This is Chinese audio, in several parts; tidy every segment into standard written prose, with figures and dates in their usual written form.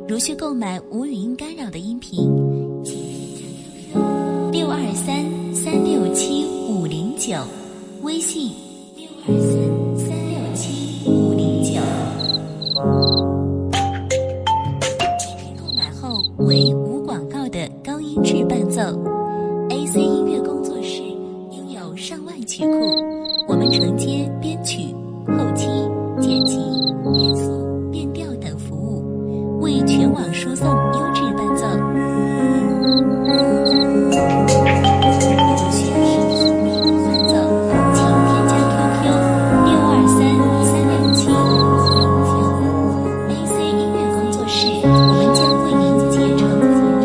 如需购买无语音干扰的音频，请添加 QQ623-367-509，微信623-367-509。音频购买后为无广告的高音质伴奏。AC 音乐工作室拥有上万曲库，我们承接编曲、后期、剪辑、变速、变调等服务，为全网输送优质伴奏。需要视频伴奏，请添加 QQ 623-367-509。AC 音乐工作室，我们将为您竭诚服务。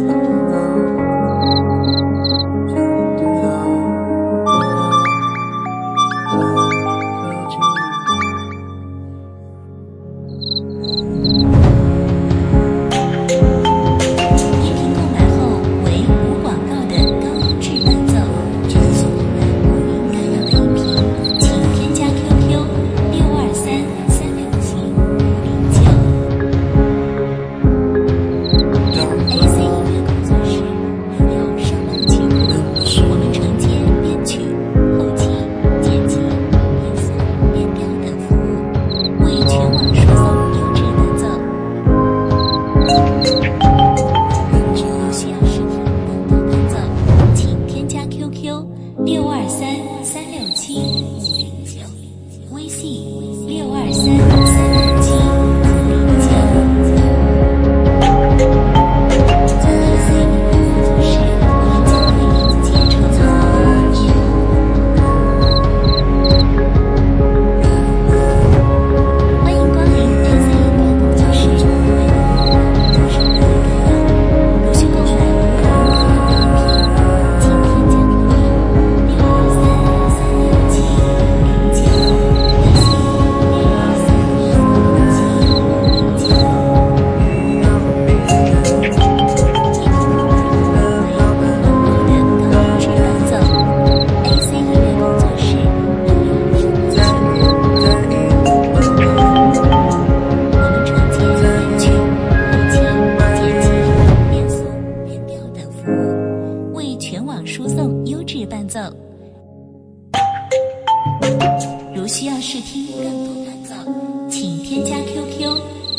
如需要试听更多伴奏，请添加 QQ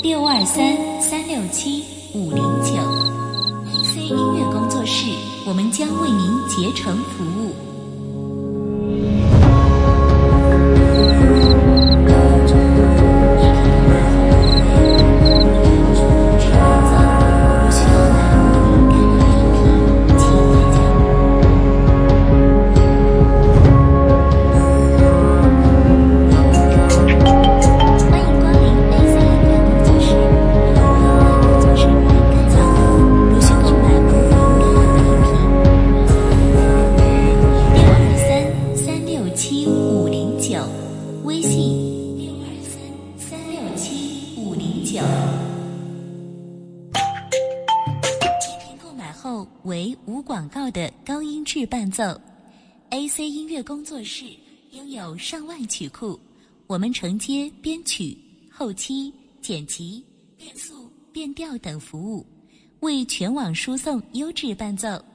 623-367-509。AC 音乐工作室，我们将为您竭诚服务。微信623-367-509。音频购买后为无广告的高音质伴奏。AC 音乐工作室拥有上万曲库，我们承接编曲、后期、剪辑、变速、变调等服务，为全网输送优质伴奏。